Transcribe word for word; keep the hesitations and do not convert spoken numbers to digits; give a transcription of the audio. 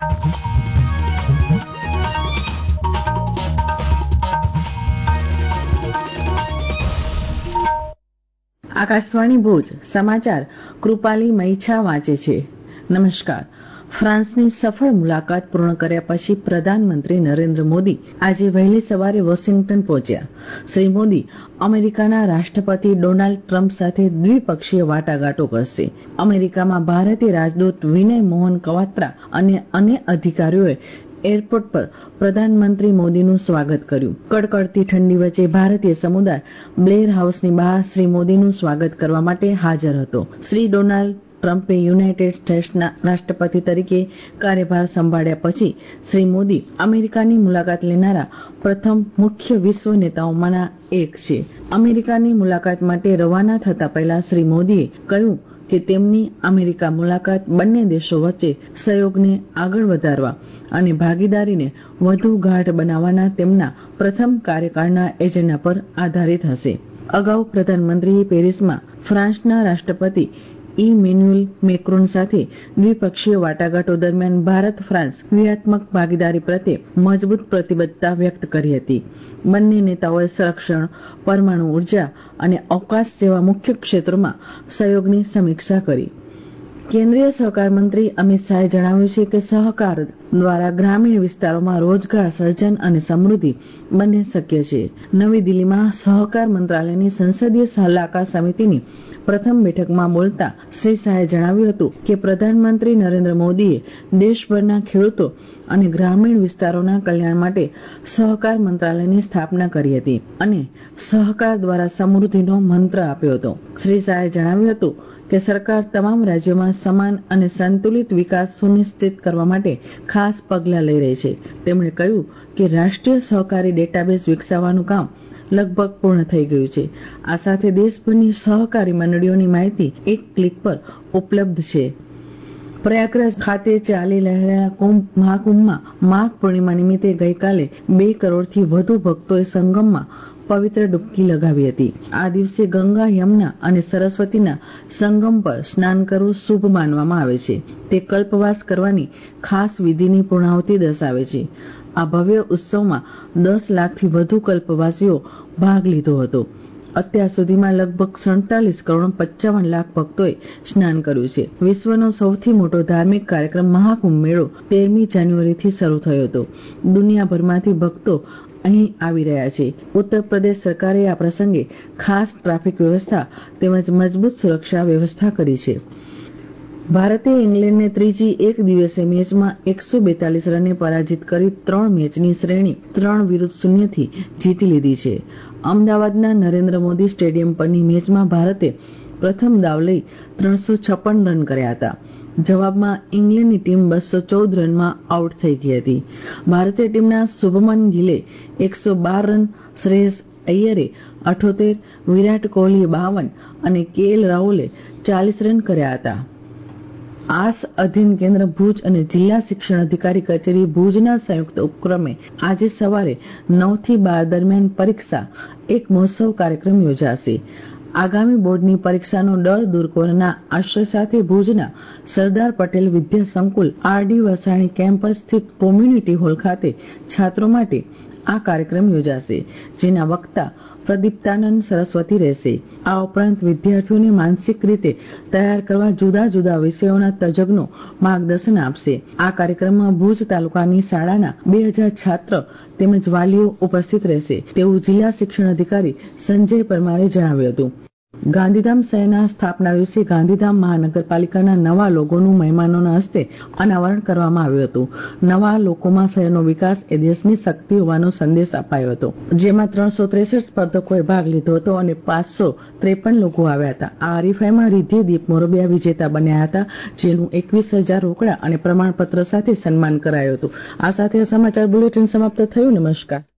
આકાશવાણી ભુજ સમાચાર કૃપાલી મૈછા વાંચે છે. નમસ્કાર. ફ્રાન્સની સફળ મુલાકાત પૂર્ણ કર્યા પછી પ્રધાનમંત્રી નરેન્દ્ર મોદી આજે વહેલી સવારે વોશિંગ્ટન પહોંચ્યા. શ્રી મોદી અમેરિકાના રાષ્ટ્રપતિ ડોનાલ્ડ ટ્રમ્પ સાથે દ્વિપક્ષીય વાટાઘાટો કરશે. અમેરિકામાં ભારતીય રાજદૂત વિનય મોહન કવાત્રા અને અન્ય અધિકારીઓએ એરપોર્ટ પર પ્રધાનમંત્રી મોદીનું સ્વાગત કર્યું. કડકડતી ઠંડી વચ્ચે ભારતીય સમુદાય બ્લેર હાઉસની બહાર શ્રી મોદીનું સ્વાગત કરવા માટે હાજર હતો. શ્રી ડોનાલ્ડ ટ્રમ્પે યુનાઇટેડ સ્ટેટ્સના રાષ્ટ્રપતિ તરીકે કાર્યભાર સંભાળ્યા પછી શ્રી મોદી અમેરિકાની મુલાકાત લેનારા પ્રથમ મુખ્ય વિશ્વ નેતાઓમાંના એક છે. અમેરિકાની મુલાકાત માટે રવાના થતા પહેલા શ્રી મોદીએ કહ્યું કે તેમની અમેરિકા મુલાકાત બંને દેશો વચ્ચે સહયોગને આગળ વધારવા અને ભાગીદારીને વધુ ગાઢ બનાવવાના તેમના પ્રથમ કાર્યકાળના એજન્ડા પર આધારિત હશે. અગાઉ પ્રધાનમંત્રીએ પેરિસમાં ફ્રાન્સના રાષ્ટ્રપતિ ઇમેન્યુઅલ મેક્રોન સાથે દ્વિપક્ષીય વાટાઘાટો દરમિયાન ભારત ફ્રાન્સ વ્યૂહાત્મક ભાગીદારી પ્રત્યે મજબૂત પ્રતિબદ્ધતા વ્યક્ત કરી હતી. બંને નેતાઓએ સંરક્ષણ, પરમાણુ ઉર્જા અને અવકાશ જેવા મુખ્ય ક્ષેત્રોમાં સહયોગની સમીક્ષા કરી. કેન્દ્રીય સહકાર મંત્રી અમિત શાહે જણાવ્યું છે કે સહકાર દ્વારા ગ્રામીણ વિસ્તારોમાં રોજગાર સર્જન અને સમૃદ્ધિ બંને શક્ય છે. નવી દિલ્હીમાં સહકાર મંત્રાલયની સંસદીય સલાહકાર સમિતિની પ્રથમ બેઠકમાં બોલતા શ્રી શાહે જણાવ્યું હતું કે પ્રધાનમંત્રી નરેન્દ્ર મોદીએ દેશભરના ખેડૂતો અને ગ્રામીણ વિસ્તારોના કલ્યાણ માટે સહકાર મંત્રાલયની સ્થાપના કરી હતી અને સહકાર દ્વારા સમૃદ્ધિનો મંત્ર આપ્યો હતો. શ્રી શાહે જણાવ્યું હતું કે સરકાર તમામ રાજ્યોમાં સમાન અને સંતુલિત વિકાસ સુનિશ્ચિત કરવા માટે ખાસ પગલાં લઈ રહી છે. તેમણે કહ્યું કે રાષ્ટ્રીય સહકારી ડેટાબેઝ વિકસાવવાનું કામ લગભગ પૂર્ણ થઈ ગયું છે. આ સાથે દેશભરની સહકારી મંડળીઓની માહિતી એક ક્લિક પર ઉપલબ્ધ છે. પ્રયાગરાજ ખાતે ચાલી રહેલા કુંભ મહાકુંભમાં માઘ પૂર્ણિમા નિમિત્તે ગઈકાલે બે કરોડથી વધુ ભક્તોએ સંગમમાં પવિત્ર ડૂબકી લગાવી હતી. આ દિવસે ગંગા, યમુના અને સરસ્વતીના સંગમ પર સ્નાન કરવું શુભ માનવામાં આવે છે. તે કલ્પવાસ કરવાની ખાસ વિધિની પૂર્ણાહુતિ દર્શાવે છે. આ ભવ્ય ઉત્સવમાં દસ લાખથી વધુ કલ્પવાસીઓ ભાગ લીધો હતો. અત્યાર સુધીમાં લગભગ સડતાલીસ કરોડ પંચાવન લાખ ભક્તોએ સ્નાન કર્યું છે. વિશ્વનો સૌથી મોટો ધાર્મિક કાર્યક્રમ મહાકુંભ મેળો તેરમી જાન્યુઆરીથી શરૂ થયો હતો. દુનિયાભરમાંથી ભક્તો અહીં આવી રહ્યા છે. ઉત્તર પ્રદેશ સરકારે આ પ્રસંગે ખાસ ટ્રાફિક વ્યવસ્થા તેમજ મજબૂત સુરક્ષા વ્યવસ્થા કરી છે. ભારતે ઇંગ્લેન્ડને ત્રીજી એક દિવસીય મેચમાં એકસો બેતાલીસ રને પરાજિત કરી ત્રણ મેચની શ્રેણી ત્રણ વિરુદ્ધ શૂન્યથી જીતી લીધી છે. અમદાવાદના નરેન્દ્ર મોદી સ્ટેડિયમ પરની મેચમાં ભારતે પ્રથમ દાવ લઈ ત્રણસો છપ્પન રન કર્યા હતા. જવાબમાં ઇંગ્લેન્ડની ટીમ બસો ચૌદ રનમાં આઉટ થઈ ગઈ હતી. ભારતીય ટીમના શુભમન ગિલે એકસો બાર રન, શ્રેયસ અય્યરે અઠ્યોતેર, વિરાટ કોહલીએ બાવન અને કે એલ રાહુલે ચાલીસ રન કર્યા હતા. આસ અધીન કેન્દ્ર ભુજ અને જિલ્લા શિક્ષણ અધિકારી કચેરી ભુજના સંયુક્ત ઉપક્રમે આજે સવારે નવ થી બાર દરમિયાન પરીક્ષા એક મહોત્સવ કાર્યક્રમ યોજાશે. આગામી બોર્ડની પરીક્ષાનો ડર દૂર કરવાના આશય સાથે ભુજના સરદાર પટેલ વિદ્યા સંકુલ આરડી વસાણી કેમ્પસ સ્થિત કોમ્યુનિટી હોલ ખાતે છાત્રો માટે આ કાર્યક્રમ યોજાશે, જેના વક્તા પ્રદીપ્તાનંદ સરસ્વતી રહેશે. આ ઉપરાંત વિદ્યાર્થીઓને માનસિક રીતે તૈયાર કરવા જુદા જુદા વિષયોના તજજ્ઞો માર્ગદર્શન આપશે. આ કાર્યક્રમમાં ભુજ તાલુકાની શાળાના બે હજાર છાત્ર તેમજ વાલીઓ ઉપસ્થિત રહેશે તેવું જિલ્લા શિક્ષણ અધિકારી સંજય પરમારે જણાવ્યું હતું. ગાંધીધામ શહેરના સ્થાપના દિવસે ગાંધીધામ મહાનગરપાલિકાના નવા લોગોનું મહેમાનોના હસ્તે અનાવરણ કરવામાં આવ્યું હતું. નવા લોકોમાં શહેરનો વિકાસ એ દેશની શક્તિ હોવાનો સંદેશ અપાયો હતો. જેમાં ત્રણસો ત્રેસઠ સ્પર્ધકોએ ભાગ લીધો હતો અને પાંચસો ત્રેપન લોકો આવ્યા હતા. આ હરીફાઈમાં રિદ્ધિ દીપ મોરબિયા વિજેતા બન્યા હતા, જેનું એકવીસ હજાર રોકડા અને પ્રમાણપત્ર સાથે સન્માન કરાયું હતું. આ સાથે સમાચાર બુલેટિન સમાપ્ત થયું. નમસ્કાર.